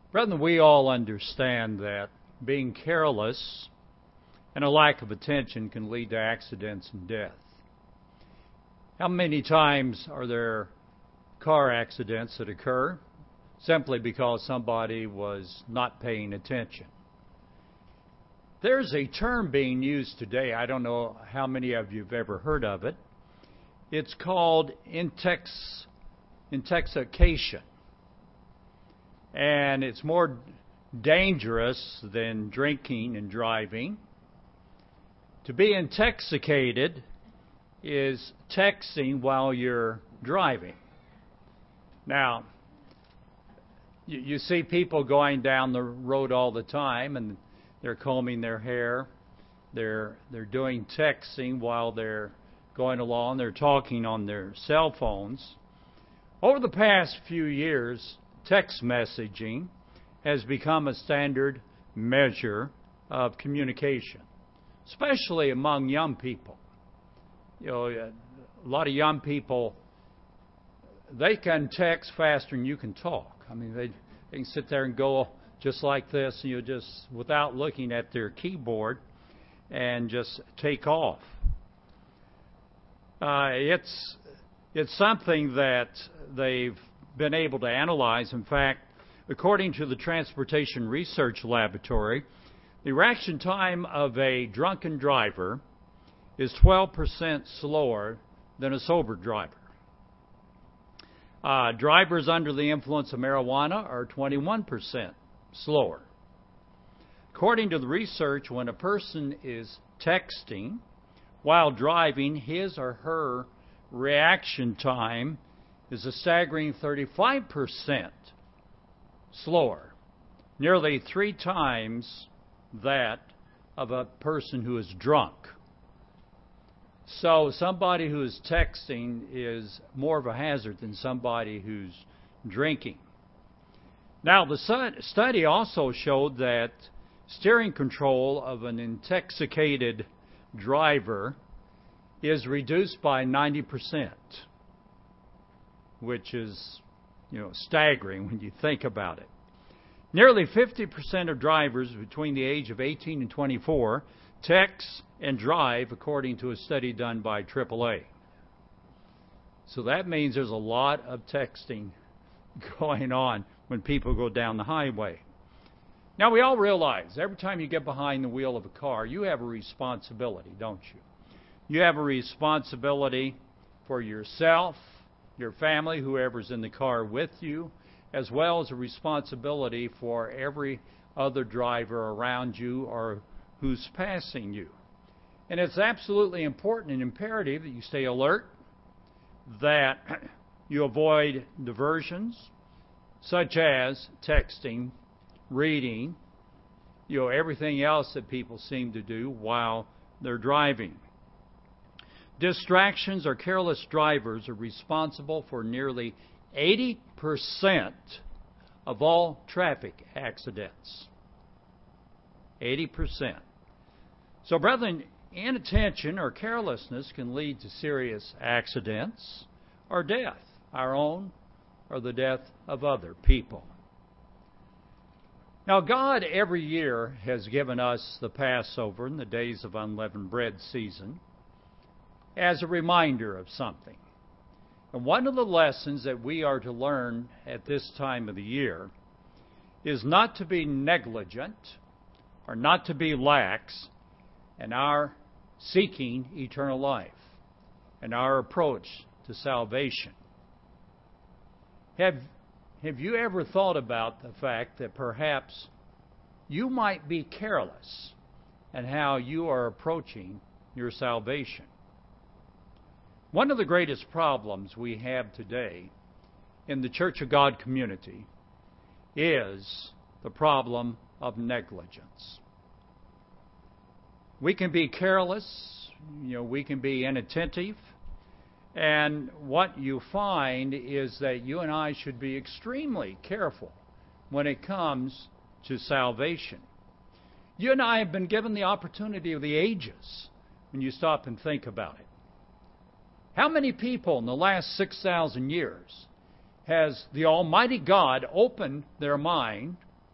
Brethren, we all understand that being careless and a lack of attention can lead to accidents and death. How many times are there car accidents that occur simply because somebody was not paying attention? There's a term being used today. I don't know how many of you have ever heard of it. It's called intoxication. And it's more dangerous than drinking and driving. To be intoxicated is texting while you're driving. Now, you see people going down the road all the time, and they're combing their hair. They're doing texting while they're going along. They're talking on their cell phones. Over the past few years, text messaging has become a standard measure of communication, especially among young people. You know, a lot of young people, they can text faster than you can talk. I mean, they can sit there and go just like this, and you just, without looking at their keyboard, and just take off. It's something that they've been able to analyze. In fact, according to the Transportation Research Laboratory, the reaction time of a drunken driver is 12% slower than a sober driver. Drivers under the influence of marijuana are 21% slower. According to the research, when a person is texting while driving, his or her reaction time is a staggering 35% slower, nearly 3 times that of a person who is drunk. So somebody who is texting is more of a hazard than somebody who's drinking. Now, the study also showed that steering control of an intoxicated driver is reduced by 90%, which is, staggering when you think about it. Nearly 50% of drivers between the age of 18 and 24 text and drive, according to a study done by AAA. So that means there's a lot of texting going on when people go down the highway. Now, we all realize every time you get behind the wheel of a car, you have a responsibility, don't you? You have a responsibility for yourself, your family, whoever's in the car with you, as well as a responsibility for every other driver around you or who's passing you. And it's absolutely important and imperative that you stay alert, that you avoid diversions, such as texting, reading, everything else that people seem to do while they're driving. Distractions or careless drivers are responsible for nearly 80% of all traffic accidents. 80%. So, brethren, inattention or carelessness can lead to serious accidents or death, our own or the death of other people. Now, God every year has given us the Passover and the Days of Unleavened Bread season as a reminder of something. And one of the lessons that we are to learn at this time of the year is not to be negligent or not to be lax in our seeking eternal life and our approach to salvation. Have you ever thought about the fact that perhaps you might be careless in how you are approaching your salvation? One of the greatest problems we have today in the Church of God community is the problem of negligence. We can be careless, we can be inattentive, and what you find is that you and I should be extremely careful when it comes to salvation. You and I have been given the opportunity of the ages when you stop and think about it. How many people in the last 6,000 years has the Almighty God opened their mind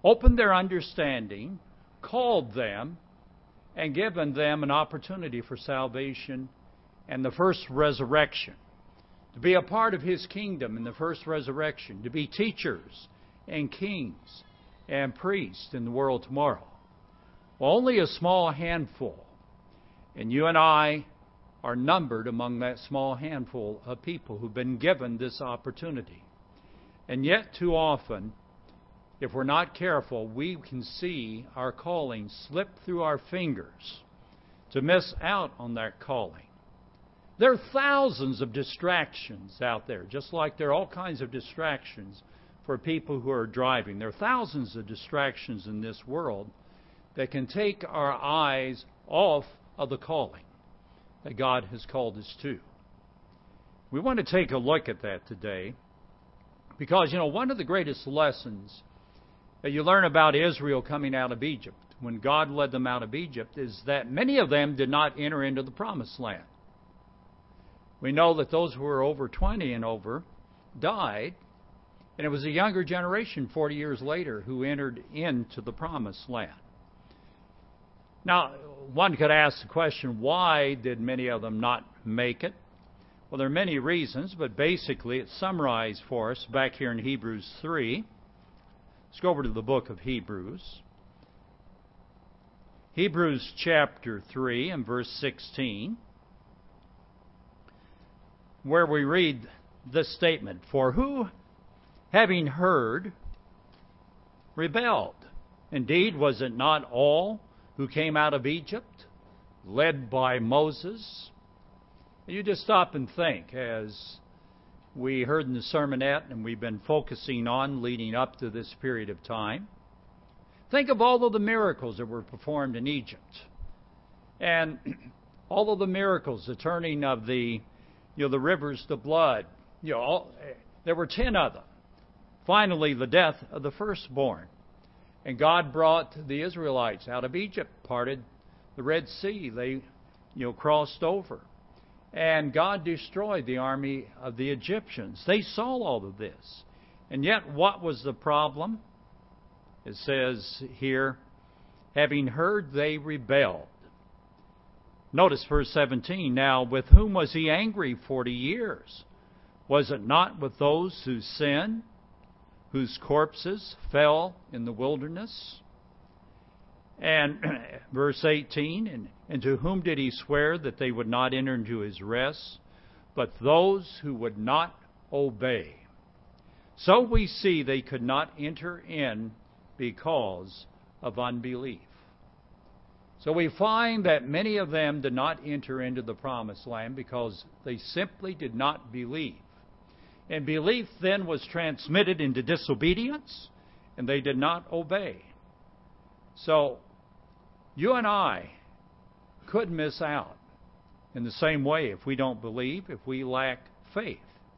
opened their understanding, called them, and given them an opportunity for salvation and the first resurrection. To be a part of His kingdom in the first resurrection. To be teachers and kings and priests in the world tomorrow. Well, only a small handful. And you and I are numbered among that small handful of people who've been given this opportunity. And yet, too often, if we're not careful, we can see our calling slip through our fingers to miss out on that calling. There are thousands of distractions out there, just like there are all kinds of distractions for people who are driving. There are thousands of distractions in this world that can take our eyes off of the calling that God has called us to. We want to take a look at that today because, one of the greatest lessons that you learn about Israel coming out of Egypt, when God led them out of Egypt, is that many of them did not enter into the promised land. We know that those who were over 20 and over died, and it was a younger generation 40 years later who entered into the promised land. Now, one could ask the question, why did many of them not make it? Well, there are many reasons, but basically it's summarized for us back here in Hebrews 3. Let's go over to the book of Hebrews. Hebrews chapter 3 and verse 16, where we read this statement, "For who, having heard, rebelled? Indeed, was it not all who came out of Egypt, led by Moses?" You just stop and think, as we heard in the sermonette and we've been focusing on leading up to this period of time. Think of all of the miracles that were performed in Egypt. And all of the miracles, the turning of the rivers to blood. There were 10 of them. Finally, the death of the firstborn. And God brought the Israelites out of Egypt, parted the Red Sea. They, crossed over. And God destroyed the army of the Egyptians. They saw all of this. And yet, what was the problem? It says here, having heard, they rebelled. Notice verse 17. Now, with whom was He angry 40 years? Was it not with those who sinned, whose corpses fell in the wilderness? And verse 18, and to whom did He swear that they would not enter into His rest, but those who would not obey? So we see they could not enter in because of unbelief. So we find that many of them did not enter into the promised land because they simply did not believe. And belief then was transmitted into disobedience, and they did not obey. So you and I could miss out in the same way if we don't believe, if we lack faith.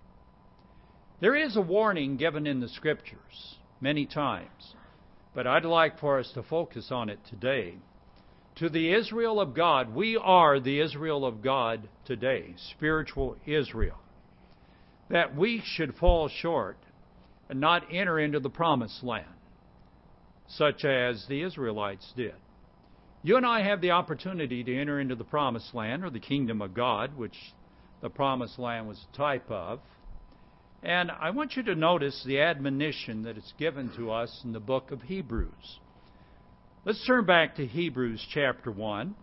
There is a warning given in the Scriptures many times, but I'd like for us to focus on it today. To the Israel of God, we are the Israel of God today, spiritual Israel, that we should fall short and not enter into the promised land, such as the Israelites did. You and I have the opportunity to enter into the promised land, or the kingdom of God, which the promised land was a type of. And I want you to notice the admonition that is given to us in the book of Hebrews. Let's turn back to Hebrews chapter 1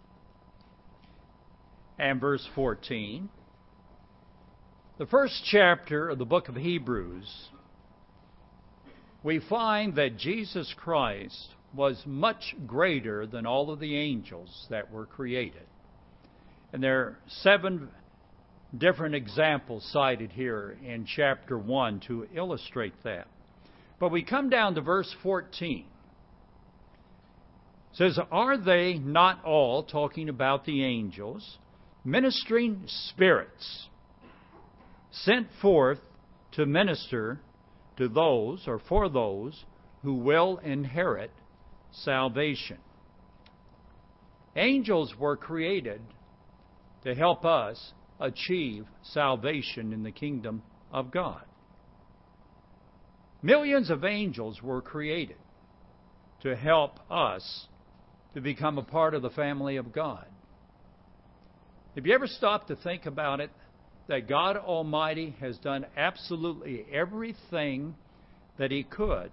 and verse 14. The first chapter of the book of Hebrews, we find that Jesus Christ was much greater than all of the angels that were created. And there are 7 different examples cited here in chapter 1 to illustrate that. But we come down to verse 14. It says, "Are they not all," talking about the angels, "ministering spirits, sent forth to minister to those," or for those, "who will inherit salvation?" Angels were created to help us achieve salvation in the kingdom of God. Millions of angels were created. to help us to become a part of the family of God. Have you ever stopped to think about it? That God Almighty has done absolutely everything that He could.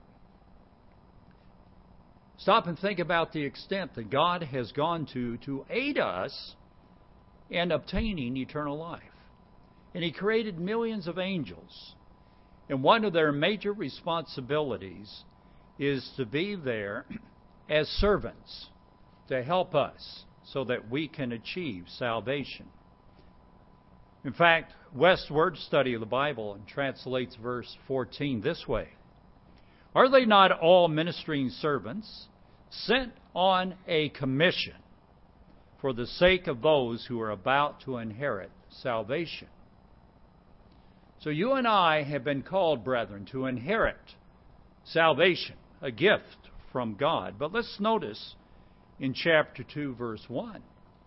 Stop and think about the extent that God has gone to aid us in obtaining eternal life. And He created millions of angels. And one of their major responsibilities is to be there as servants to help us so that we can achieve salvation. In fact, West's Word Study of the Bible translates verse 14 this way: Are they not all ministering servants sent on a commission for the sake of those who are about to inherit salvation? So you and I have been called, brethren, to inherit salvation, a gift from God. But let's notice in chapter 2, verse 1.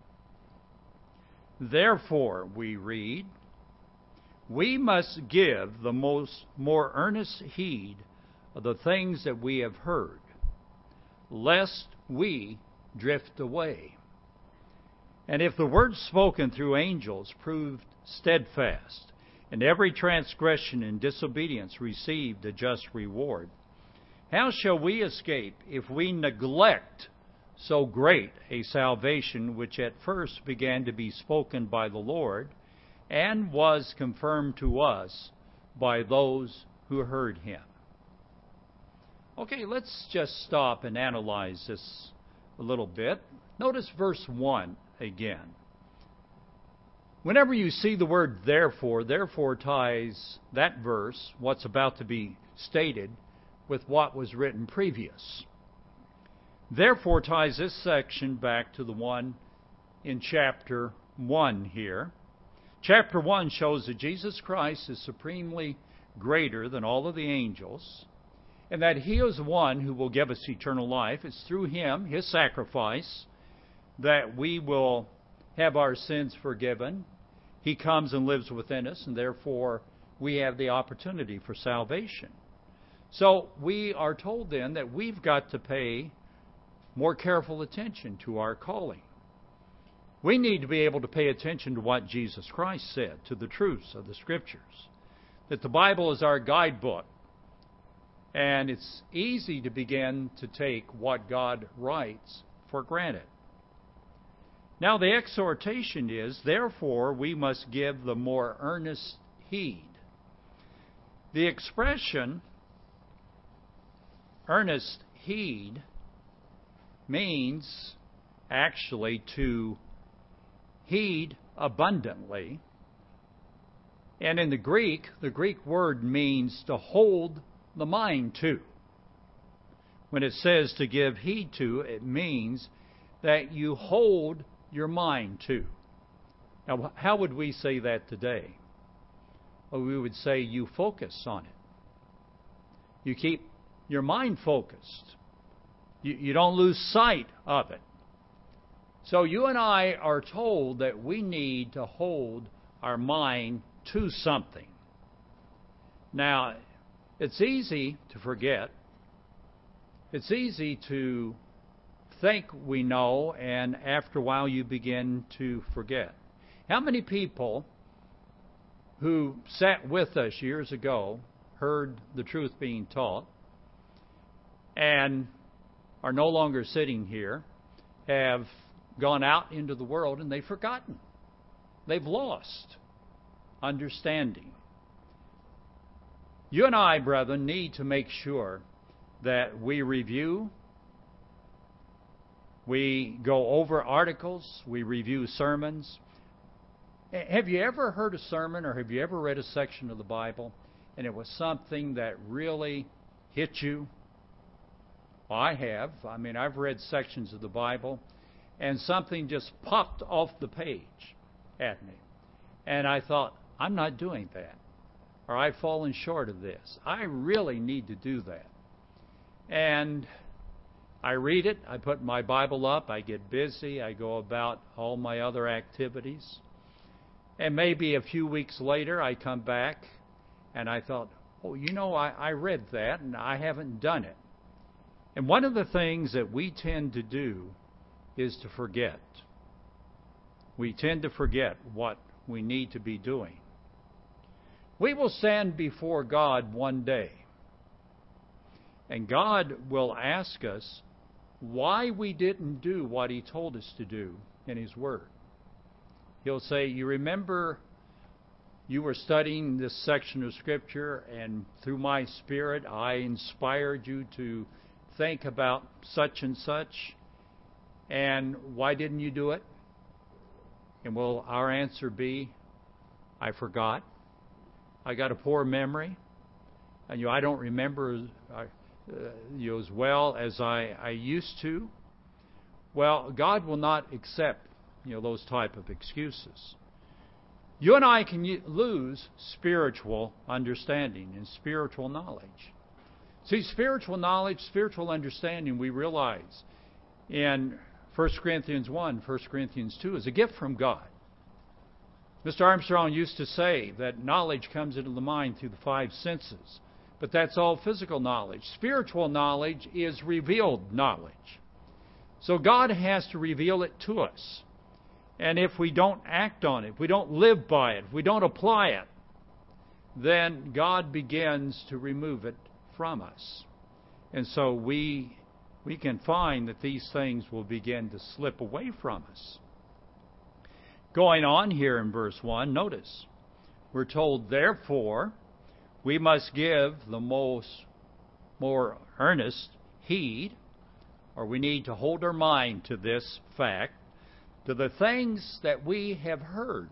Therefore, we read, we must give the more earnest heed of the things that we have heard, lest we drift away. And if the word spoken through angels proved steadfast, and every transgression and disobedience received a just reward, how shall we escape if we neglect so great a salvation, which at first began to be spoken by the Lord, and was confirmed to us by those who heard Him? Okay, let's just stop and analyze this a little bit. Notice verse 1 again. Whenever you see the word therefore ties that verse, what's about to be stated, with what was written previous. Therefore ties this section back to the one in chapter 1 here. Chapter 1 shows that Jesus Christ is supremely greater than all of the angels, and that He is one who will give us eternal life. It's through Him, His sacrifice, that we will have our sins forgiven. He comes and lives within us, and therefore we have the opportunity for salvation. So we are told then that we've got to pay more careful attention to our calling. We need to be able to pay attention to what Jesus Christ said, to the truths of the Scriptures. That the Bible is our guidebook. And it's easy to begin to take what God writes for granted. Now the exhortation is, therefore we must give the more earnest heed. The expression earnest heed means actually to heed abundantly. And in the Greek word means to hold the mind to. When it says to give heed to, it means that you hold your mind to. Now, how would we say that today? Well, we would say you focus on it. You keep your mind focused. You don't lose sight of it. So you and I are told that we need to hold our mind to something. Now, it's easy to forget. It's easy to think we know, and after a while you begin to forget. How many people who sat with us years ago, heard the truth being taught, and are no longer sitting here, have gone out into the world and they've forgotten. They've lost understanding. You and I, brethren, need to make sure that we review, we go over articles, we review sermons. Have you ever heard a sermon or have you ever read a section of the Bible and it was something that really hit you? Well, I have. I've read sections of the Bible and something just popped off the page at me. And I thought, I'm not doing that. Or I've fallen short of this. I really need to do that. And I read it, I put my Bible up, I get busy, I go about all my other activities. And maybe a few weeks later I come back and I thought, I read that and I haven't done it. And one of the things that we tend to do is to forget. We tend to forget what we need to be doing. We will stand before God one day, and God will ask us why we didn't do what He told us to do in His Word. He'll say, you remember you were studying this section of Scripture, and through my Spirit I inspired you to think about such and such, and why didn't you do it? And will our answer be, I forgot. I got a poor memory, and I don't remember as well as I used to. Well, God will not accept those type of excuses. You and I can lose spiritual understanding and spiritual knowledge. See, spiritual knowledge, spiritual understanding, we realize in 1 Corinthians 1, 1 Corinthians 2, is a gift from God. Mr. Armstrong used to say that knowledge comes into the mind through the five senses, but that's all physical knowledge. Spiritual knowledge is revealed knowledge. So God has to reveal it to us. And if we don't act on it, if we don't live by it, if we don't apply it, then God begins to remove it from us. And so we can find that these things will begin to slip away from us. Going on here in verse 1, notice, we're told, therefore, we must give the more earnest heed, or we need to hold our mind to this fact, to the things that we have heard.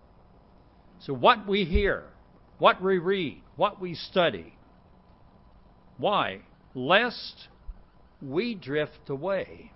So what we hear, what we read, what we study. Why? Lest we drift away.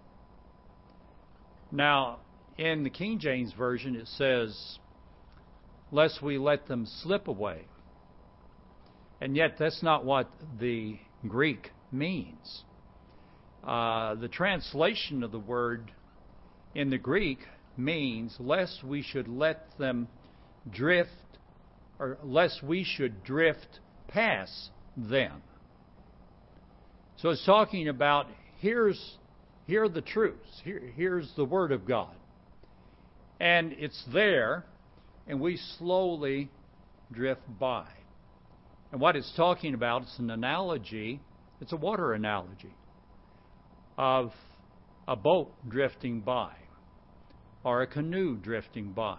Now, in the King James Version it says, lest we let them slip away. And yet that's not what the Greek means. The translation of the word in the Greek means lest we should let them drift, or lest we should drift past them. So it's talking about here are the truths. Here's the Word of God. And it's there, and we slowly drift by. And what it's talking about, it's an analogy, it's a water analogy of a boat drifting by or a canoe drifting by.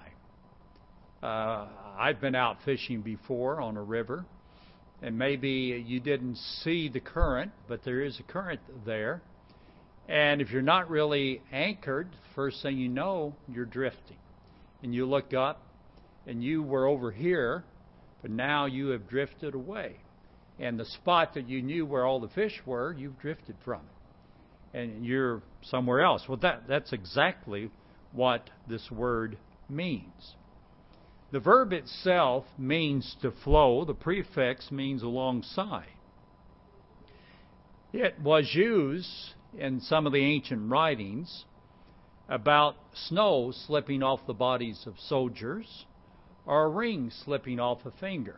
I've been out fishing before on a river, and maybe you didn't see the current, but there is a current there. And if you're not really anchored, first thing you know, you're drifting. And you look up, and you were over here, but now you have drifted away. And the spot that you knew where all the fish were, you've drifted from it. And you're somewhere else. Well, that's exactly what this word means. The verb itself means to flow. The prefix means alongside. It was used in some of the ancient writings about snow slipping off the bodies of soldiers or a ring slipping off a finger.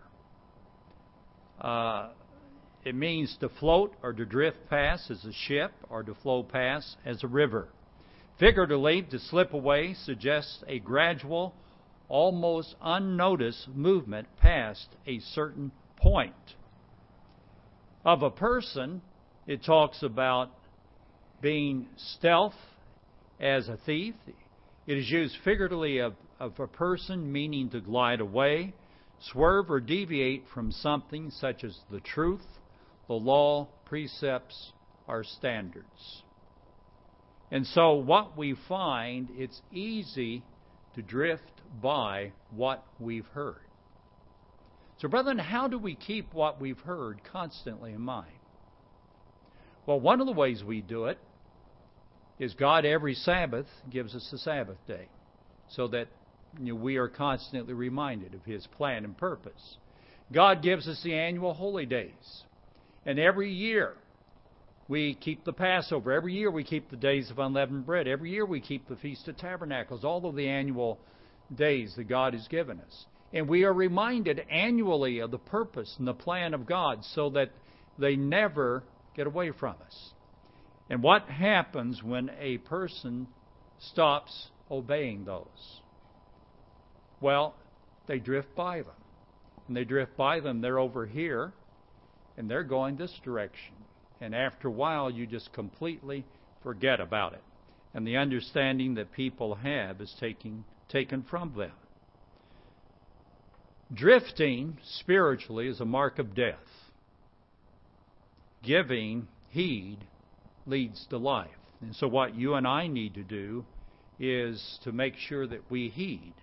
It means to float or to drift past as a ship or to flow past as a river. Figuratively, to slip away suggests a gradual, almost unnoticed movement past a certain point. Of a person, it talks about being stealth as a thief. It is used figuratively of a person, meaning to glide away, swerve or deviate from something such as the truth, the law, precepts, or standards. And so what we find, it's easy to drift by what we've heard. So brethren, how do we keep what we've heard constantly in mind? Well, one of the ways we do it is God every Sabbath gives us a Sabbath day so that we are constantly reminded of His plan and purpose. God gives us the annual holy days. And every year we keep the Passover. Every year we keep the days of unleavened bread. Every year we keep the Feast of Tabernacles, all of the annual days that God has given us. And we are reminded annually of the purpose and the plan of God so that they never get away from us. And what happens when a person stops obeying those? Well, they drift by them. When they drift by them, they're over here, and they're going this direction. And after a while, you just completely forget about it. And the understanding that people have is taken from them. Drifting spiritually is a mark of death. Giving heed leads to life. And so what you and I need to do is to make sure that we heed.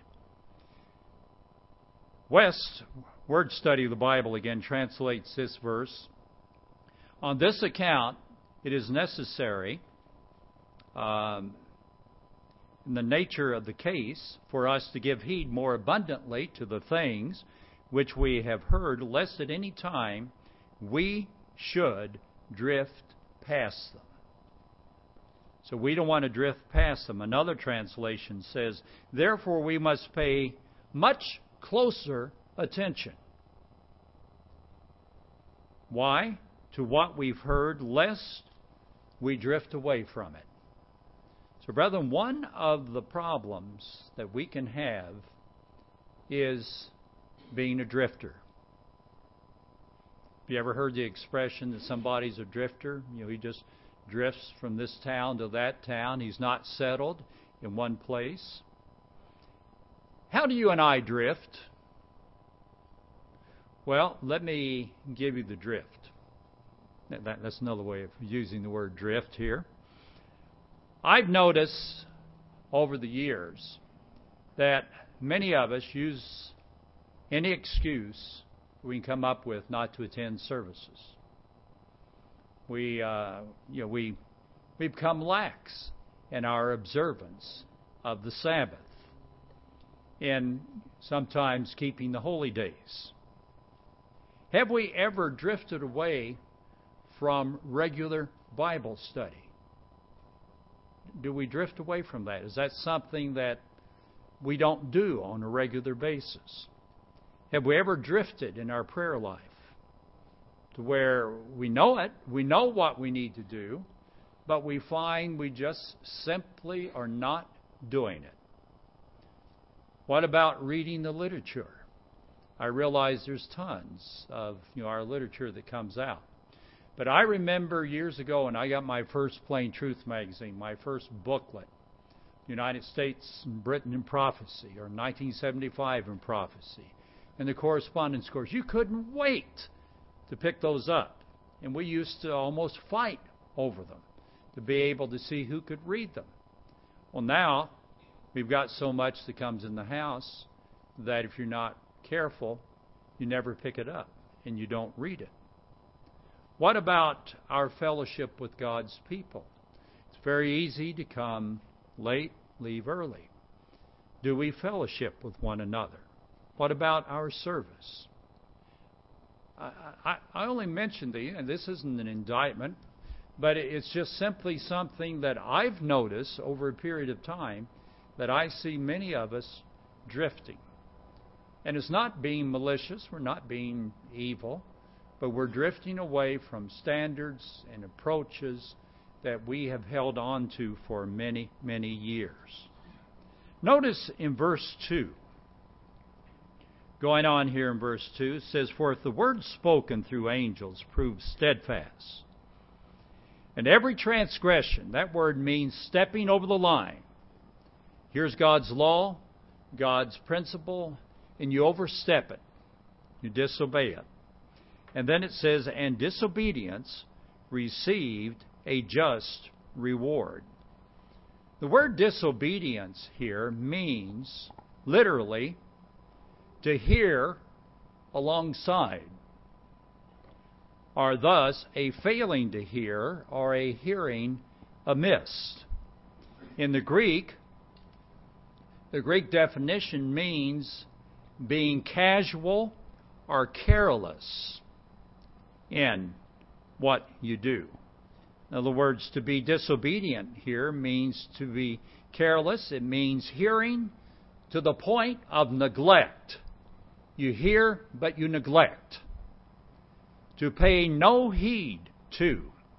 West Word Study of the Bible again translates this verse. On this account, it is necessary, in the nature of the case, for us to give heed more abundantly to the things which we have heard, lest at any time we should drift past them. So we don't want to drift past them. Another translation says, therefore we must pay much closer attention. Why? To what we've heard, lest we drift away from it. So, brethren, one of the problems that we can have is being a drifter. Have you ever heard the expression that somebody's a drifter? You know, he just drifts from this town to that town. He's not settled in one place. How do you and I drift? Well, let me give you the drift. That's another way of using the word drift here. I've noticed over the years that many of us use any excuse we can come up with not to attend services. We become lax in our observance of the Sabbath, in sometimes keeping the holy days. Have we ever drifted away from regular Bible study? Do we drift away from that? Is that something that we don't do on a regular basis? Have we ever drifted in our prayer life to where we know it, we know what we need to do, but we find we just simply are not doing it? What about reading the literature? I realize there's tons of our literature that comes out. But I remember years ago when I got my first Plain Truth magazine, my first booklet, United States and Britain in Prophecy, or 1975 in Prophecy, and the correspondence course. You couldn't wait to pick those up. And we used to almost fight over them to be able to see who could read them. Well, now we've got so much that comes in the house that if you're not careful, you never pick it up and you don't read it. What about our fellowship with God's people? It's very easy to come late, leave early. Do we fellowship with one another? What about our service? I only mentioned and this isn't an indictment, but it's just simply something that I've noticed over a period of time that I see many of us drifting. And it's not being malicious, we're not being evil, but we're drifting away from standards and approaches that we have held on to for many, many years. Notice in verse 2, going on here in verse 2, it says, for if the word spoken through angels proves steadfast, and every transgression, that word means stepping over the line. Here's God's law, God's principle, and you overstep it. You disobey it. And then it says, and disobedience received a just reward. The word disobedience here means, literally, to hear alongside, or thus a failing to hear or a hearing amiss. In the Greek definition means being casual or careless in what you do. In other words, to be disobedient here means to be careless. It means hearing to the point of neglect. You hear, but you neglect. To pay no heed to.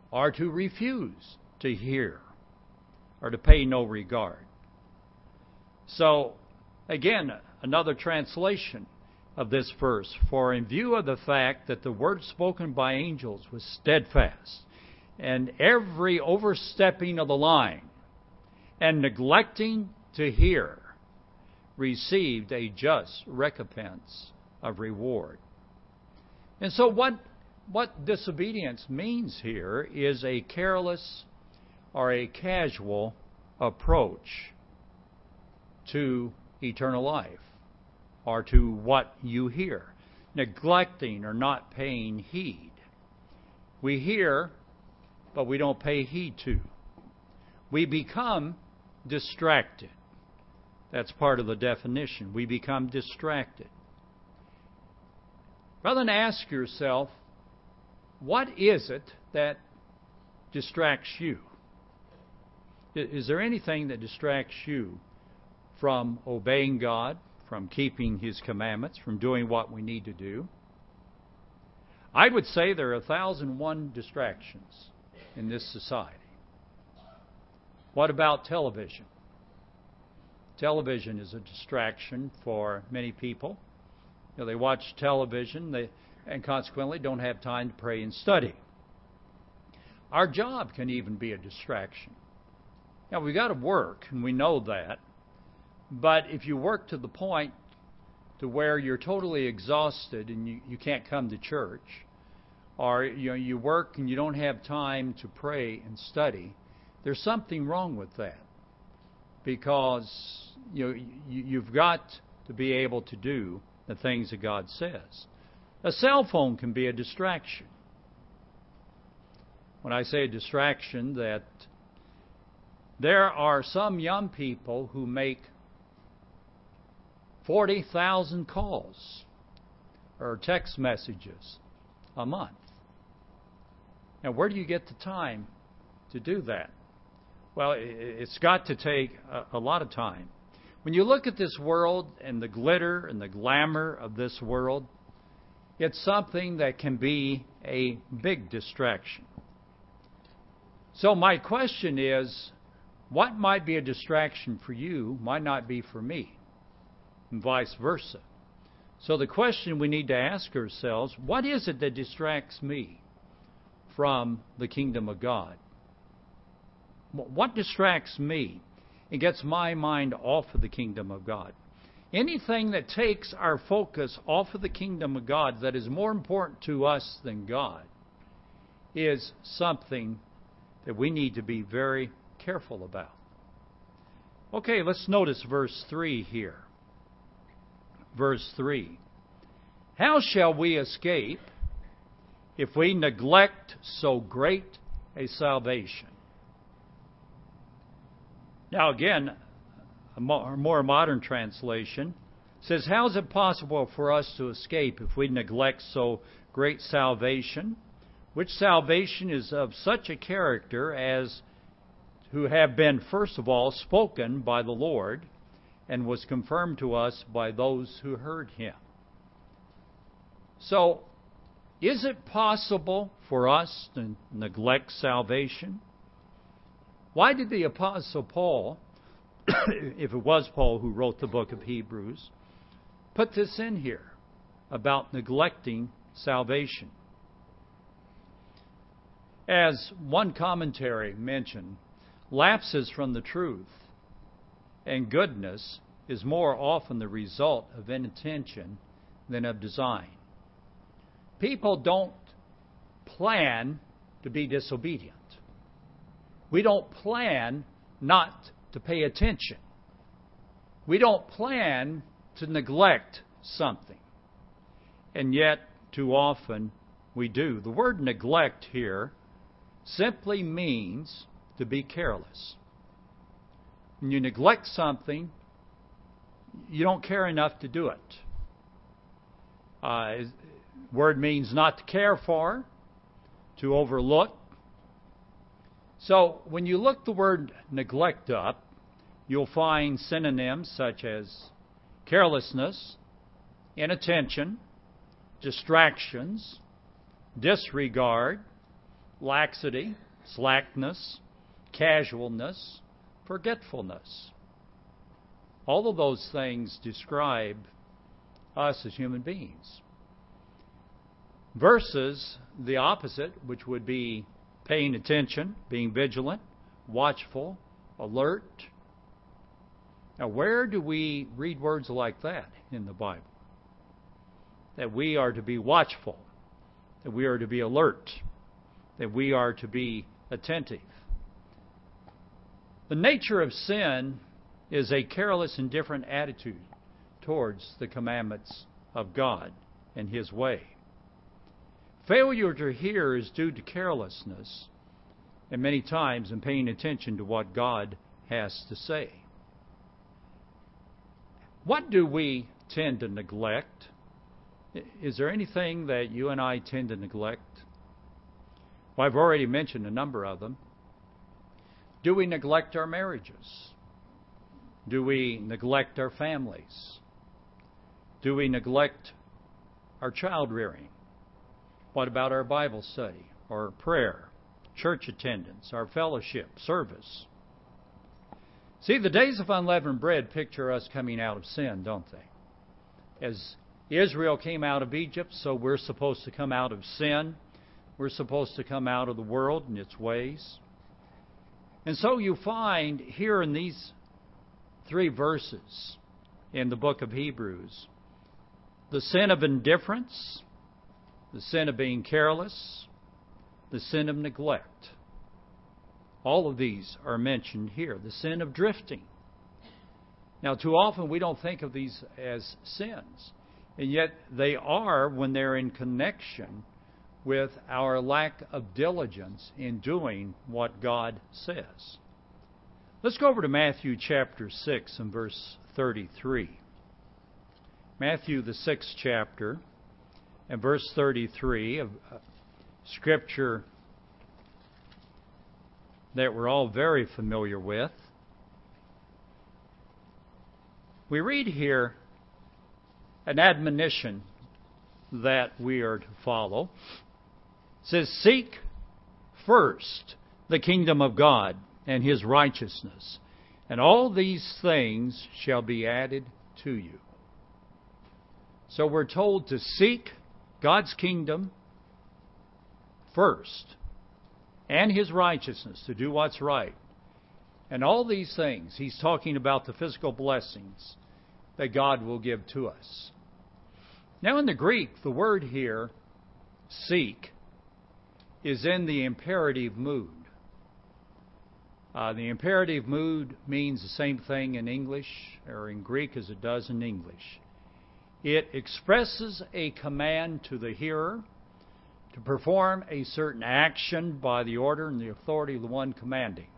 or to refuse to hear, or to pay no regard. So, again, another translation of this verse. For in view of the fact that the word spoken by angels was steadfast, and every overstepping of the line and neglecting to hear received a just recompense of reward. And so what disobedience means here is a careless or a casual approach to eternal life, or to what you hear, neglecting or not paying heed. We hear, but we don't pay heed to. We become distracted. That's part of the definition. We become distracted. Rather than ask yourself, what is it that distracts you? Is there anything that distracts you from obeying God, from keeping His commandments, from doing what we need to do? I would say there are 1,001 distractions in this society. What about television? Television is a distraction for many people. You know, they watch television and consequently don't have time to pray and study. Our job can even be a distraction. Now, we've got to work, and we know that. But if you work to the point to where you're totally exhausted and you can't come to church, or you work and you don't have time to pray and study, there's something wrong with that. Because you've got to be able to do the things that God says. A cell phone can be a distraction. When I say a distraction, that there are some young people who make 40,000 calls or text messages a month. Now, where do you get the time to do that? Well, it's got to take a lot of time. When you look at this world and the glitter and the glamour of this world, it's something that can be a big distraction. So my question is, what might be a distraction for you might not be for me, and vice versa. So the question we need to ask ourselves, what is it that distracts me from the kingdom of God? What distracts me and gets my mind off of the kingdom of God? Anything that takes our focus off of the kingdom of God that is more important to us than God is something that we need to be very careful about. Okay, let's notice verse 3 here. Verse 3. How shall we escape if we neglect so great a salvation? Now again, a more modern translation says, how is it possible for us to escape if we neglect so great salvation? Which salvation is of such a character as who have been, first of all, spoken by the Lord and was confirmed to us by those who heard Him. So, is it possible for us to neglect salvation? Why did the Apostle Paul, if it was Paul who wrote the book of Hebrews, put this in here about neglecting salvation? As one commentary mentioned, lapses from the truth and goodness is more often the result of inattention than of design. People don't plan to be disobedient. We don't plan not to pay attention. We don't plan to neglect something. And yet, too often, we do. The word neglect here simply means to be careless. When you neglect something, you don't care enough to do it. Word means not to care for, to overlook. So when you look the word neglect up, you'll find synonyms such as carelessness, inattention, distractions, disregard, laxity, slackness, casualness, forgetfulness. All of those things describe us as human beings. Versus the opposite, which would be paying attention, being vigilant, watchful, alert. Now, where do we read words like that in the Bible? That we are to be watchful, that we are to be alert, that we are to be attentive. The nature of sin is a careless, indifferent attitude towards the commandments of God and His way. Failure to hear is due to carelessness, and many times in paying attention to what God has to say. What do we tend to neglect? Is there anything that you and I tend to neglect? Well, I've already mentioned a number of them. Do we neglect our marriages? Do we neglect our families? Do we neglect our child rearing? What about our Bible study, our prayer, church attendance, our fellowship, service? See, the days of unleavened bread picture us coming out of sin, don't they? As Israel came out of Egypt, so we're supposed to come out of sin. We're supposed to come out of the world and its ways. And so you find here in these 3 verses in the book of Hebrews, the sin of indifference, the sin of being careless, the sin of neglect. All of these are mentioned here. The sin of drifting. Now, too often we don't think of these as sins, and yet they are when they're in connection with our lack of diligence in doing what God says. Let's go over to Matthew chapter 6 and verse 33. Matthew, the 6th chapter, and verse 33 of Scripture that we're all very familiar with. We read here an admonition that we are to follow. It says, "Seek first the kingdom of God and His righteousness, and all these things shall be added to you." So we're told to seek God's kingdom first and His righteousness, to do what's right. And all these things, He's talking about the physical blessings that God will give to us. Now in the Greek, the word here, seek, is in the imperative mood. The imperative mood means the same thing in English or in Greek as it does in English. It expresses a command to the hearer to perform a certain action by the order and the authority of the one commanding.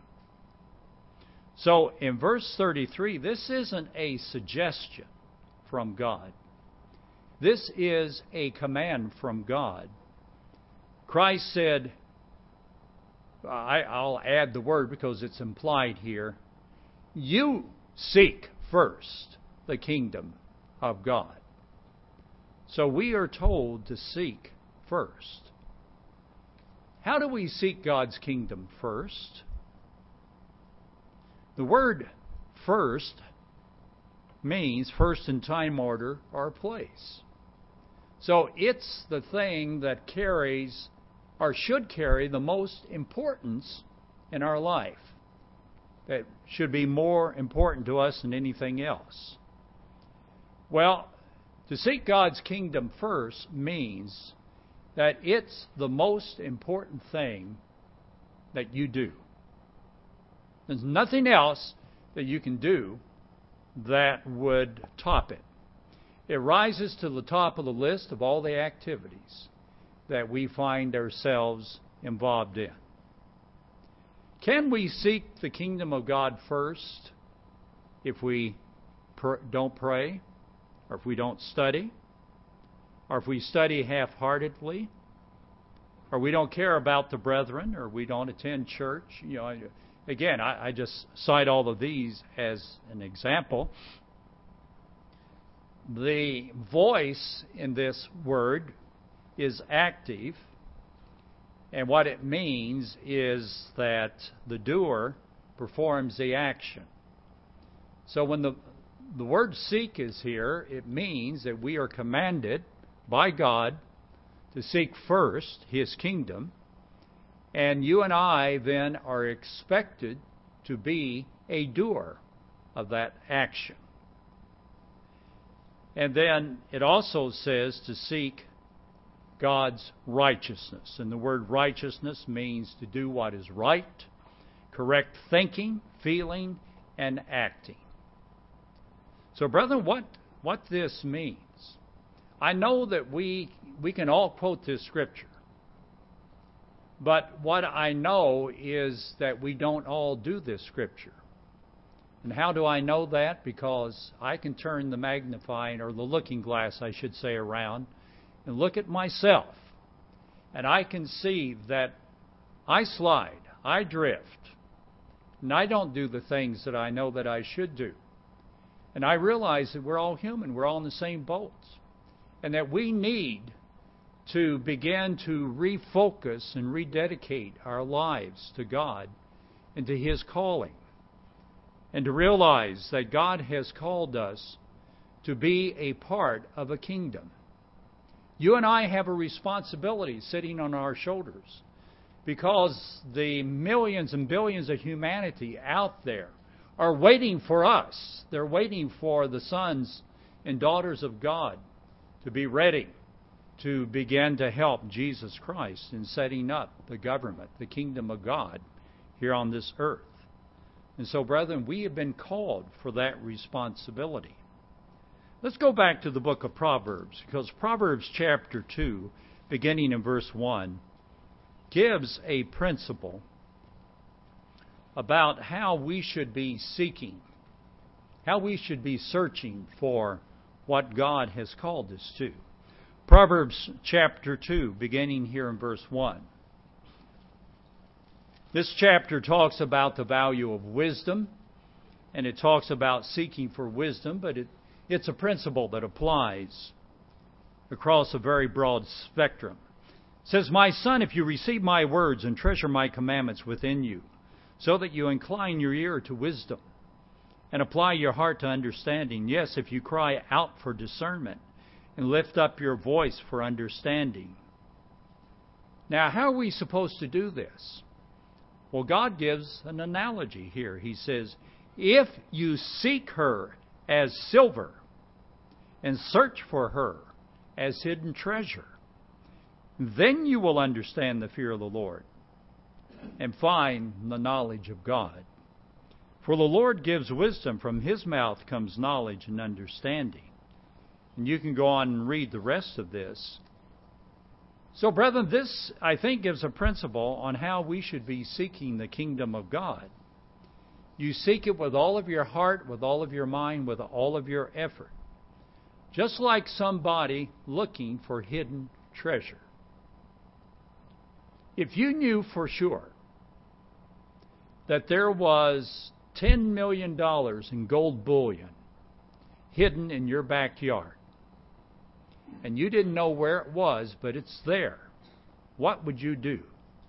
So in verse 33, this isn't a suggestion from God. This is a command from God. Christ said, I'll add the word because it's implied here, you seek first the kingdom of God. So we are told to seek first. How do we seek God's kingdom first? The word first means first in time, order, or place. So it's the thing that carries or should carry the most importance in our life. That should be more important to us than anything else. Well, to seek God's kingdom first means that it's the most important thing that you do. There's nothing else that you can do that would top it. It rises to the top of the list of all the activities that we find ourselves involved in. Can we seek the kingdom of God first if we don't pray, or if we don't study, or if we study half-heartedly, or we don't care about the brethren, or we don't attend church? Again, I just cite all of these as an example. The voice in this word is active, And what it means is that the doer performs the action. So when the word seek is here, it means that we are commanded by God to seek first His kingdom, and you and I then are expected to be a doer of that action. And then it also says to seek God's righteousness. And the word righteousness means to do what is right, correct thinking, feeling, and acting. So, brethren, what this means, I know that we can all quote this scripture. But what I know is that we don't all do this scripture. And how do I know that? Because I can turn the magnifying, or the looking glass, I should say, around and look at myself. And I can see that I slide, I drift, and I don't do the things that I know that I should do. And I realize that we're all human, we're all in the same boat, and that we need to begin to refocus and rededicate our lives to God and to His calling, and to realize that God has called us to be a part of a kingdom. You and I have a responsibility sitting on our shoulders, because the millions and billions of humanity out there are waiting for us. They're waiting for the sons and daughters of God to be ready to begin to help Jesus Christ in setting up the government, the kingdom of God here on this earth. And so, brethren, we have been called for that responsibility. Let's go back to the book of Proverbs, because Proverbs chapter 2, beginning in verse 1, gives a principle about how we should be seeking, how we should be searching for what God has called us to. Proverbs chapter 2, beginning here in verse 1. This chapter talks about the value of wisdom, and it talks about seeking for wisdom, but it's a principle that applies across a very broad spectrum. It says, "My son, if you receive my words and treasure my commandments within you, so that you incline your ear to wisdom and apply your heart to understanding. Yes, if you cry out for discernment and lift up your voice for understanding." Now, how are we supposed to do this? Well, God gives an analogy here. He says, if you seek her as silver and search for her as hidden treasure, then you will understand the fear of the Lord and find the knowledge of God. For the Lord gives wisdom. From His mouth comes knowledge and understanding. And you can go on and read the rest of this. So, brethren, this, I think, gives a principle on how we should be seeking the kingdom of God. You seek it with all of your heart, with all of your mind, with all of your effort. Just like somebody looking for hidden treasure. If you knew for sure that there was $10 million in gold bullion hidden in your backyard, and you didn't know where it was, but it's there, what would you do?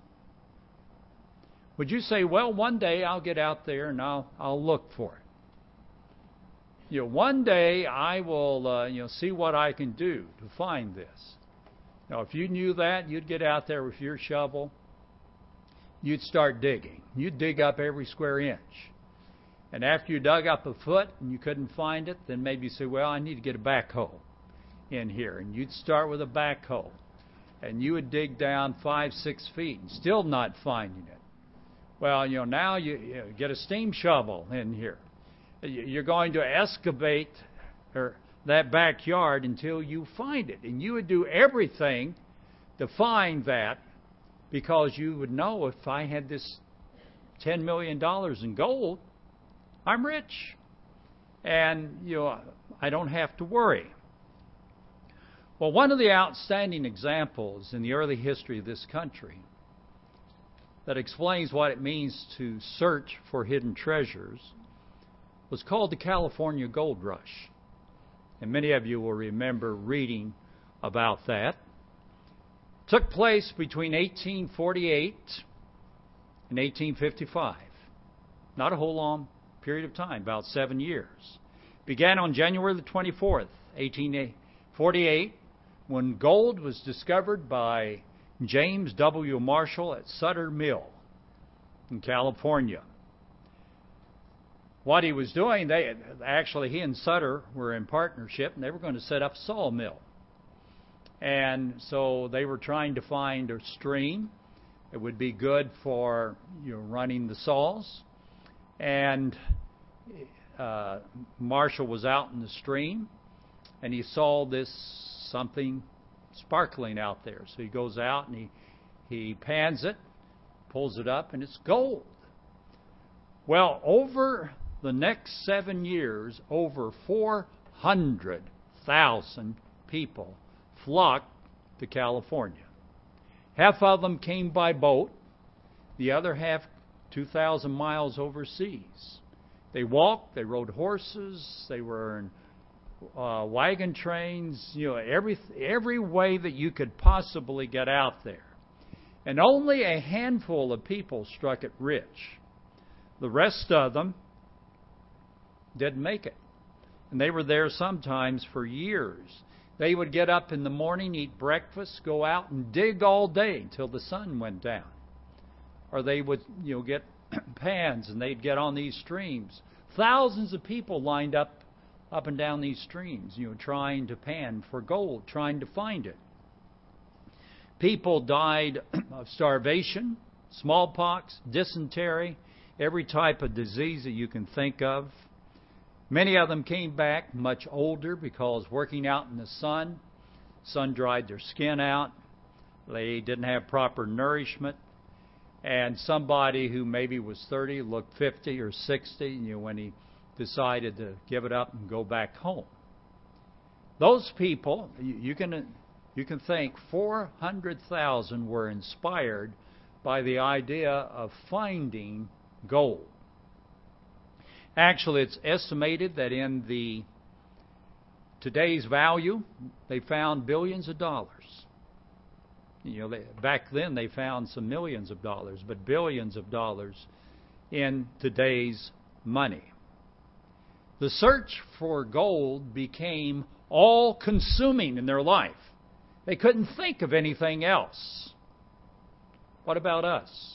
Would you say, well, one day I'll get out there and I'll look for it? One day I will see what I can do to find this. Now, if you knew that, you'd get out there with your shovel. You'd start digging. You'd dig up every square inch. And after you dug up a foot and you couldn't find it, then maybe you say, well, I need to get a backhoe in here. And you'd start with a backhoe. And you would dig down 5-6 feet and still not finding it. Well, now you get a steam shovel in here. You're going to excavate that backyard until you find it. And you would do everything to find that, because you would know, if I had this $10 million in gold, I'm rich. And, I don't have to worry. Well, one of the outstanding examples in the early history of this country that explains what it means to search for hidden treasures was called the California Gold Rush. And many of you will remember reading about that. Took place between 1848 and 1855. Not a whole long period of time, about 7 years. Began on January the 24th, 1848, when gold was discovered by James W. Marshall at Sutter Mill in California. What he was doing, he and Sutter were in partnership, and they were going to set up a sawmill. And so they were trying to find a stream that would be good for running the saws. And Marshall was out in the stream, and he saw something sparkling out there. So he goes out and he pans it, pulls it up, and it's gold. Well, over the next 7 years, over 400,000 people flocked to California. Half of them came by boat, the other half 2,000 miles overseas. They walked, they rode horses, they were in wagon trains, every way that you could possibly get out there. And only a handful of people struck it rich. The rest of them didn't make it. And they were there sometimes for years. They would get up in the morning, eat breakfast, go out and dig all day until the sun went down. Or they would, get pans and they'd get on these streams. Thousands of people lined up and down these streams, trying to pan for gold, trying to find it. People died of starvation, smallpox, dysentery, every type of disease that you can think of. Many of them came back much older because working out in the sun dried their skin out. They didn't have proper nourishment. And somebody who maybe was 30 looked 50 or 60 when he decided to give it up and go back home. Those people, you can think 400,000 were inspired by the idea of finding gold. Actually, it's estimated that in today's value, they found billions of dollars. Back then they found some millions of dollars, but billions of dollars in today's money. The search for gold became all-consuming in their life. They couldn't think of anything else. What about us?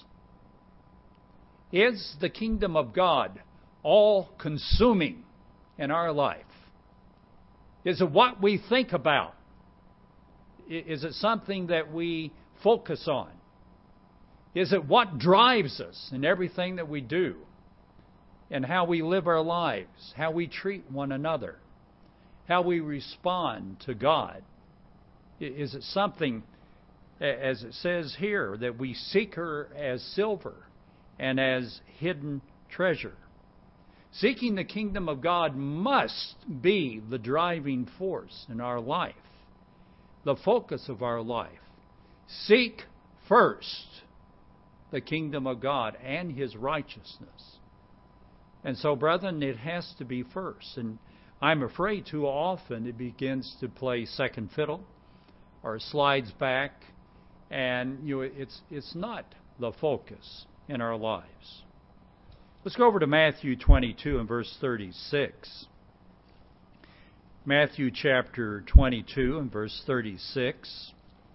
Is the kingdom of God all-consuming in our life? Is it what we think about? Is it something that we focus on? Is it what drives us in everything that we do? And how we live our lives, how we treat one another, how we respond to God? Is it something, as it says here, that we seek her as silver and as hidden treasure? Seeking the kingdom of God must be the driving force in our life, the focus of our life. Seek first the kingdom of God and His righteousness. And so, brethren, it has to be first. And I'm afraid too often it begins to play second fiddle or slides back, and it's not the focus in our lives. Let's go over to Matthew 22 and verse 36. Matthew chapter 22 and verse 36.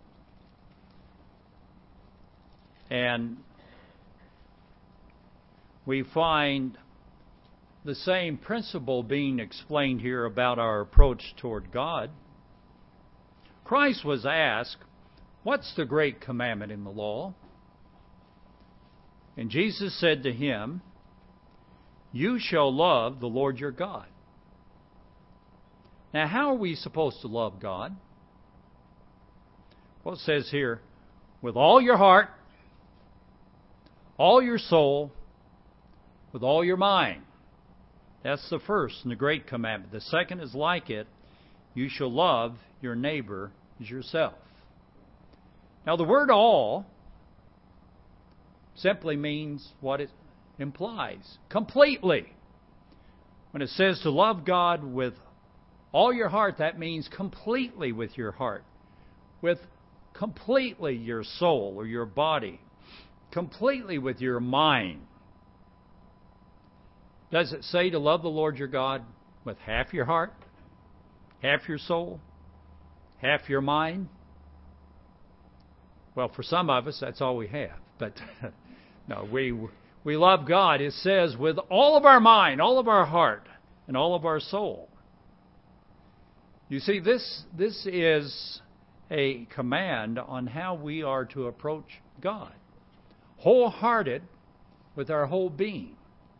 And we find the same principle being explained here about our approach toward God. Christ was asked, "What's the great commandment in the law?" And Jesus said to him, "You shall love the Lord your God." Now, how are we supposed to love God? Well, it says here, with all your heart, all your soul, with all your mind. That's the first and the great commandment. The second is like it. You shall love your neighbor as yourself. Now, the word all simply means what it implies. Completely. When it says to love God with all your heart, that means completely with your heart. With completely your soul or your body, completely with your mind. Does it say to love the Lord your God with half your heart, half your soul, half your mind? Well, for some of us, that's all we have. But no, we love God, it says, with all of our mind, all of our heart, and all of our soul. You see, this is a command on how we are to approach God. Wholehearted with our whole being.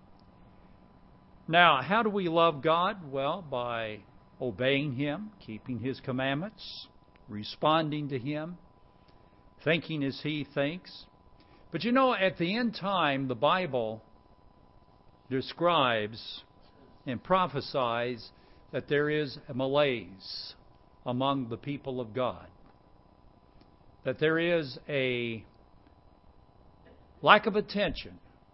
Now, how do we love God? Well, by obeying Him, keeping His commandments, responding to Him, thinking as He thinks. But you know, at the end time, the Bible describes and prophesies that there is a malaise among the people of God. That there is a lack of attention,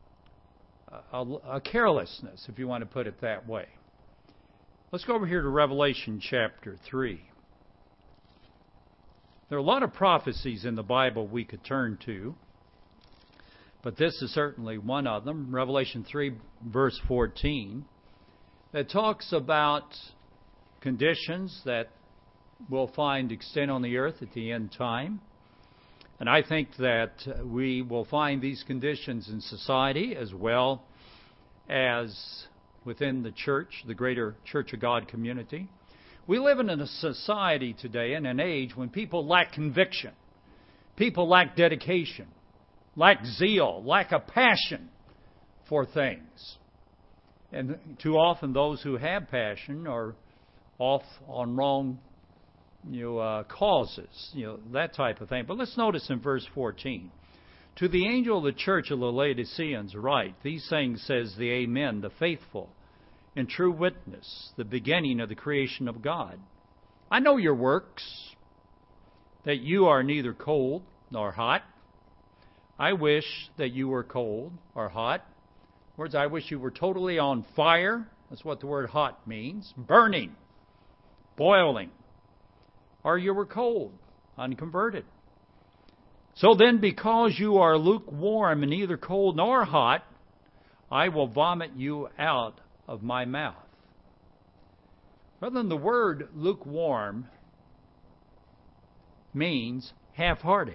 a carelessness, if you want to put it that way. Let's go over here to Revelation chapter 3. There are a lot of prophecies in the Bible we could turn to, but this is certainly one of them. Revelation 3, verse 14, that talks about conditions that we'll find extent on the earth at the end time. And I think that we will find these conditions in society as well as within the church, the greater Church of God community. We live in a society today, in an age when people lack conviction, people lack dedication, lack zeal, lack a passion for things. And too often those who have passion are off on wrong causes, that type of thing. But let's notice in verse 14. To the angel of the church of the Laodiceans write, these things says the Amen, the faithful and true witness, the beginning of the creation of God. I know your works, that you are neither cold nor hot. I wish that you were cold or hot. In other words, I wish you were totally on fire. That's what the word hot means. Burning, boiling. Or you were cold, unconverted. So then, because you are lukewarm and neither cold nor hot, I will vomit you out of my mouth. Rather than the word lukewarm means half-hearted,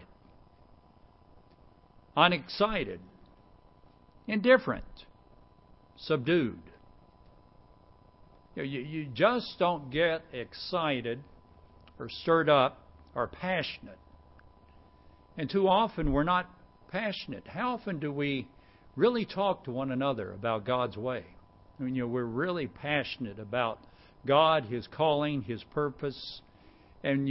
unexcited, indifferent, subdued. You just don't get excited or stirred up or passionate. And too often we're not passionate. How often do we really talk to one another about God's way? I mean, we're really passionate about God, His calling, His purpose, and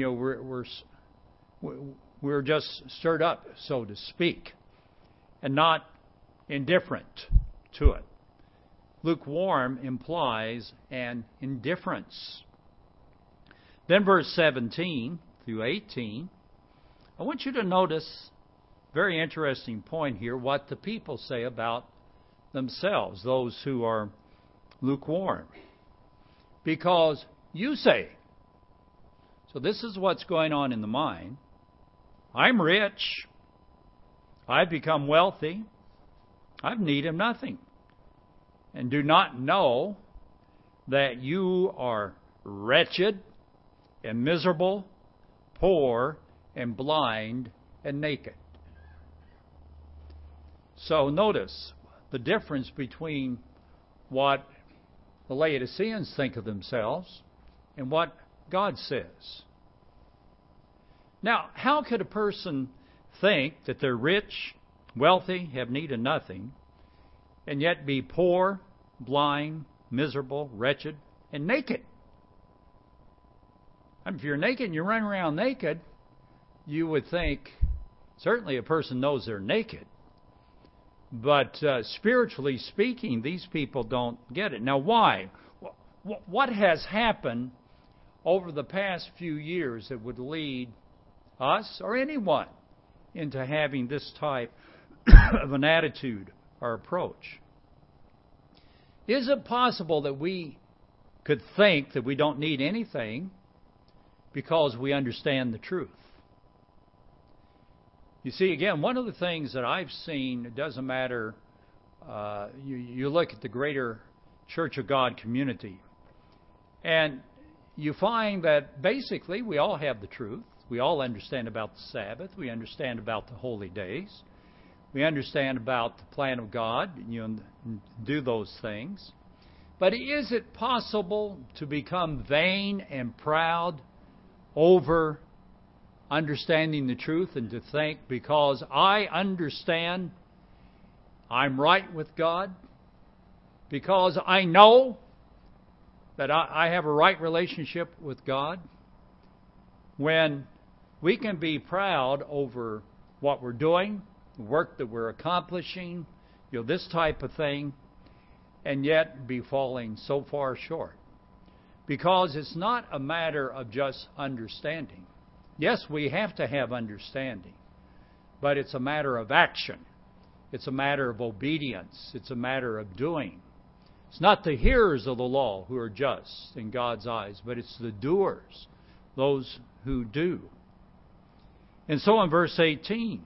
we're just stirred up, so to speak, and not indifferent to it. Lukewarm implies an indifference. Then verse 17 through 18, I want you to notice, very interesting point here, what the people say about themselves, those who are lukewarm. Because you say, so this is what's going on in the mind, I'm rich, I've become wealthy, I've need of nothing, and do not know that you are wretched and miserable, poor and blind and naked. So notice the difference between what the Laodiceans think of themselves and what God says. Now, how could a person think that they're rich, wealthy, have need of nothing, and yet be poor, blind, miserable, wretched, and naked? I mean, if you're naked and you run around naked, you would think certainly a person knows they're naked. But spiritually speaking, these people don't get it. Now, why? What has happened over the past few years that would lead us or anyone into having this type of an attitude or approach? Is it possible that we could think that we don't need anything because we understand the truth? You see, again, one of the things that I've seen, it doesn't matter, you look at the greater Church of God community, and you find that basically we all have the truth. We all understand about the Sabbath. We understand about the holy days. We understand about the plan of God, do those things. But is it possible to become vain and proud over understanding the truth and to think because I understand I'm right with God, because I know that I have a right relationship with God, when we can be proud over what we're doing, the work that we're accomplishing, this type of thing, and yet be falling so far short. Because it's not a matter of just understanding. Yes, we have to have understanding, but it's a matter of action. It's a matter of obedience. It's a matter of doing. It's not the hearers of the law who are just in God's eyes, but it's the doers, those who do. And so in verse 18,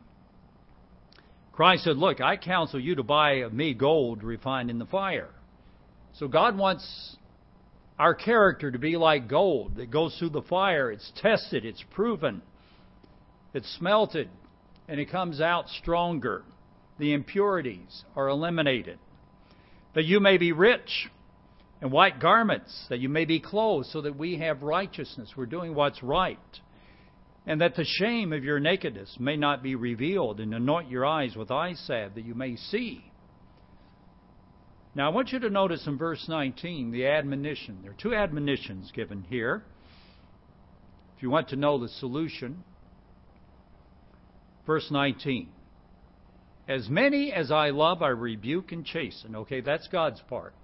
Christ said, look, I counsel you to buy of me gold refined in the fire. So God wants our character to be like gold that goes through the fire. It's tested, it's proven, it's smelted, and it comes out stronger. The impurities are eliminated. That you may be rich in white garments, that you may be clothed, so that we have righteousness. We're doing what's right. And that the shame of your nakedness may not be revealed, and anoint your eyes with eye salve, that you may see. Now, I want you to notice in verse 19 the admonition. There are two admonitions given here. If you want to know the solution, verse 19. As many as I love, I rebuke and chasten. Okay, that's God's part.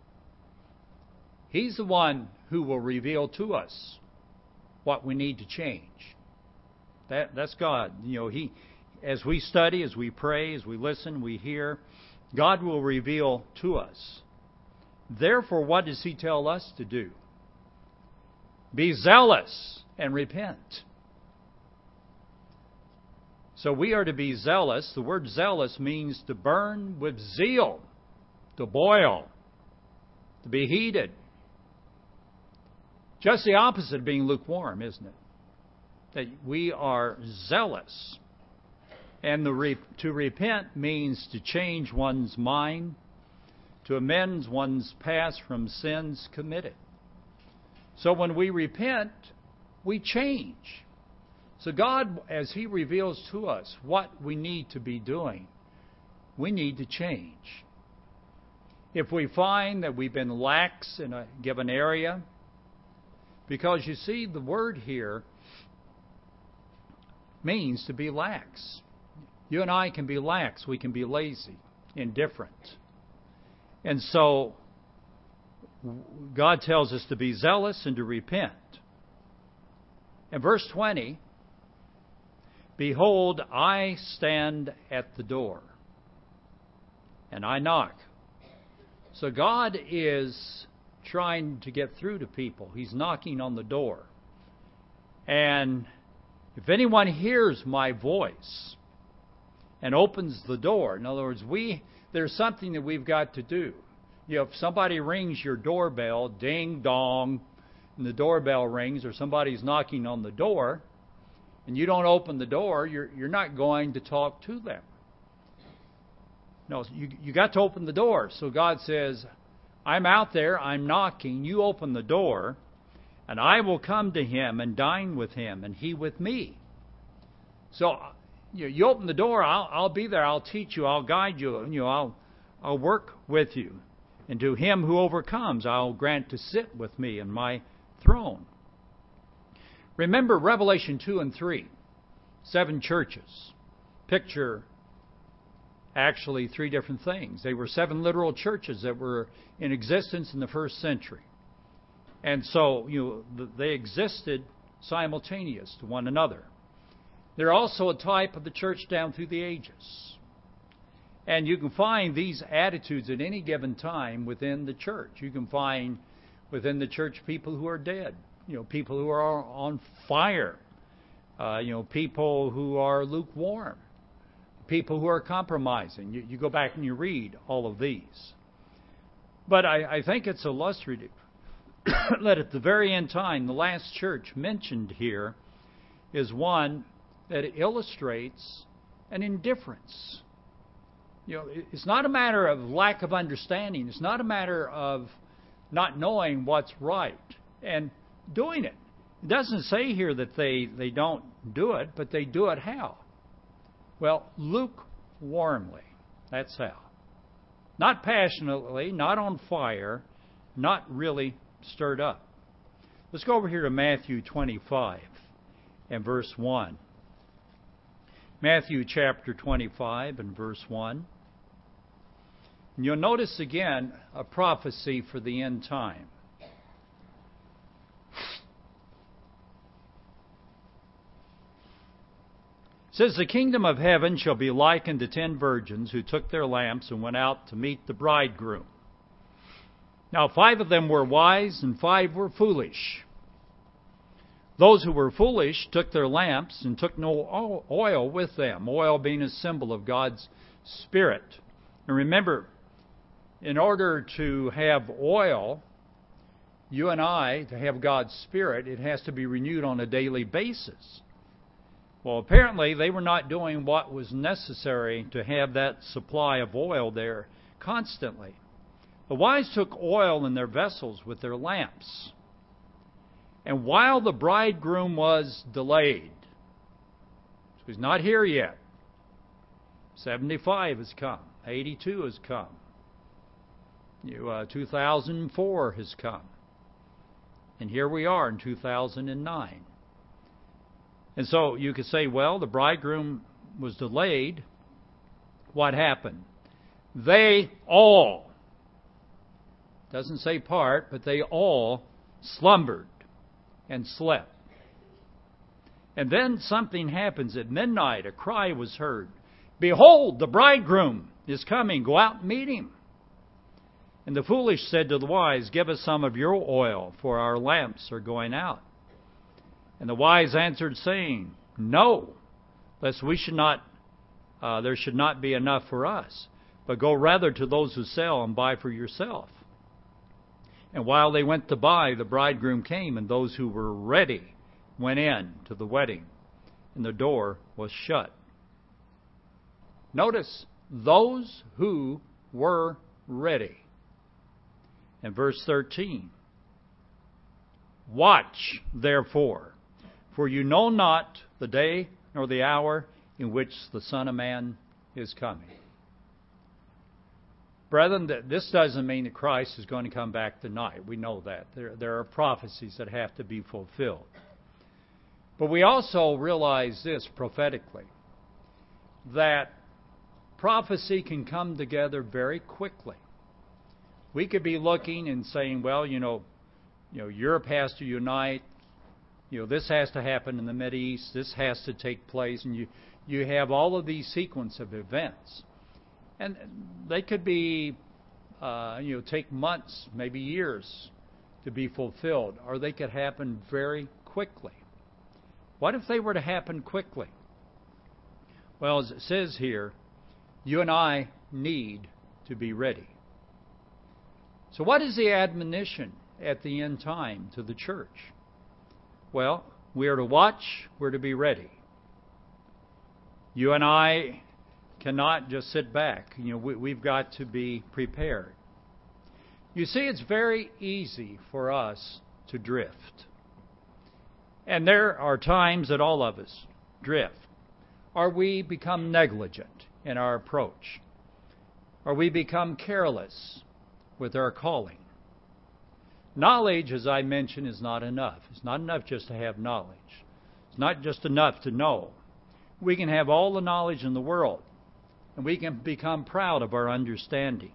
He's the one who will reveal to us what we need to change. That's God. He, as we study, as we pray, as we listen, we hear, God will reveal to us. Therefore, what does He tell us to do? Be zealous and repent. So we are to be zealous. The word zealous means to burn with zeal, to boil, to be heated. Just the opposite of being lukewarm, isn't it? That we are zealous. And to repent means to change one's mind, to amend one's past from sins committed. So when we repent, we change. So God, as He reveals to us what we need to be doing, we need to change. If we find that we've been lax in a given area, because you see, the word here means to be lax. You and I can be lax. We can be lazy, indifferent. And so God tells us to be zealous and to repent. In verse 20, behold, I stand at the door, and I knock. So God is trying to get through to people. He's knocking on the door. And if anyone hears my voice and opens the door, in other words, there's something that we've got to do. If somebody rings your doorbell, ding dong, and the doorbell rings, or somebody's knocking on the door, and you don't open the door, you're not going to talk to them. No, you got to open the door. So God says, I'm out there, I'm knocking, you open the door, and I will come to him and dine with him, and he with me. So you open the door, I'll be there, I'll teach you, I'll guide you, I'll work with you. And to him who overcomes, I'll grant to sit with me in my throne. Remember Revelation 2 and 3, 7 churches. Picture actually 3 different things. They were 7 literal churches that were in existence in the first century. And so they existed simultaneous to one another. They're also a type of the church down through the ages. And you can find these attitudes at any given time within the church. You can find within the church people who are dead, people who are on fire, people who are lukewarm. people who are compromising. You go back and you read all of these. But I think it's illustrative that at the very end time, the last church mentioned here is one that illustrates an indifference. It's not a matter of lack of understanding. It's not a matter of not knowing what's right and doing it. It doesn't say here that they don't do it, but they do it how? Well, lukewarmly. That's how. Not passionately, not on fire, not really stirred up. Let's go over here to Matthew 25 and verse 1. Matthew chapter 25 and verse 1. And you'll notice again a prophecy for the end time. It says, "The kingdom of heaven shall be likened to 10 virgins who took their lamps and went out to meet the bridegroom. Now 5 of them were wise and 5 were foolish. Those who were foolish took their lamps and took no oil with them," oil being a symbol of God's Spirit. And remember, in order to have oil, you and I, to have God's Spirit, it has to be renewed on a daily basis. Well, apparently they were not doing what was necessary to have that supply of oil there constantly. The wise took oil in their vessels with their lamps. And while the bridegroom was delayed, so he's not here yet, 75 has come, 82 has come, 2004 has come, and here we are in 2009. And so you could say, well, the bridegroom was delayed. What happened? They all, doesn't say part, but they all slumbered and slept. And then something happens. At midnight, a cry was heard. "Behold, the bridegroom is coming. Go out and meet him." And the foolish said to the wise, "Give us some of your oil, for our lamps are going out." And the wise answered, saying, "No, lest we should not, there should not be enough for us. But go rather to those who sell and buy for yourself." And while they went to buy, the bridegroom came, and those who were ready went in to the wedding, and the door was shut. Notice, those who were ready. And verse 13, "Watch, therefore, for you know not the day nor the hour in which the Son of Man is coming." Brethren, this doesn't mean that Christ is going to come back tonight. We know that. There are prophecies that have to be fulfilled. But we also realize this prophetically, that prophecy can come together very quickly. We could be looking and saying, well, Europe has to unite. This has to happen in the Mideast. This has to take place. And you have all of these sequence of events. And they could be, take months, maybe years to be fulfilled. Or they could happen very quickly. What if they were to happen quickly? Well, as it says here, you and I need to be ready. So what is the admonition at the end time to the church? Well, we are to watch, we're to be ready. You and I cannot just sit back. We've got to be prepared. You see, it's very easy for us to drift. And there are times that all of us drift. Or we become negligent in our approach. Or we become careless with our calling. Knowledge, as I mentioned, is not enough. It's not enough just to have knowledge. It's not just enough to know. We can have all the knowledge in the world, and we can become proud of our understanding.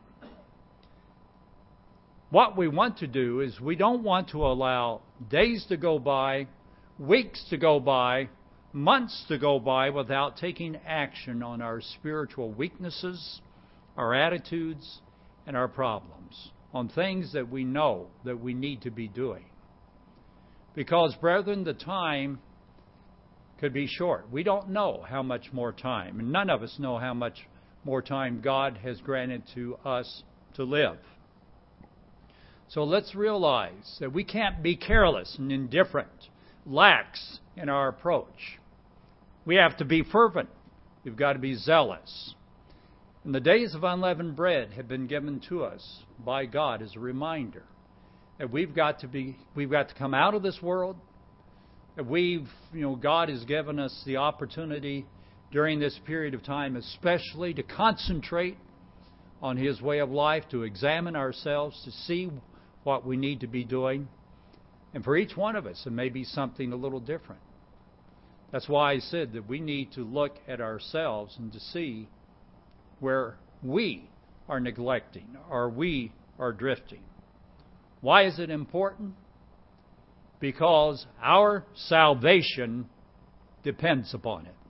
What we want to do is we don't want to allow days to go by, weeks to go by, months to go by without taking action on our spiritual weaknesses, our attitudes, and our problems, on things that we know that we need to be doing. Because, brethren, the time could be short. We don't know how much more time, and none of us know how much more time God has granted to us to live. So let's realize that we can't be careless and indifferent, lax in our approach. We have to be fervent. We've got to be zealous. And the days of unleavened bread have been given to us by God as a reminder that we've got to come out of this world. That God has given us the opportunity during this period of time, especially to concentrate on His way of life, to examine ourselves, to see what we need to be doing. And for each one of us, it may be something a little different. That's why I said that we need to look at ourselves and to see where we are neglecting or we are drifting. Why is it important? Because our salvation depends upon it.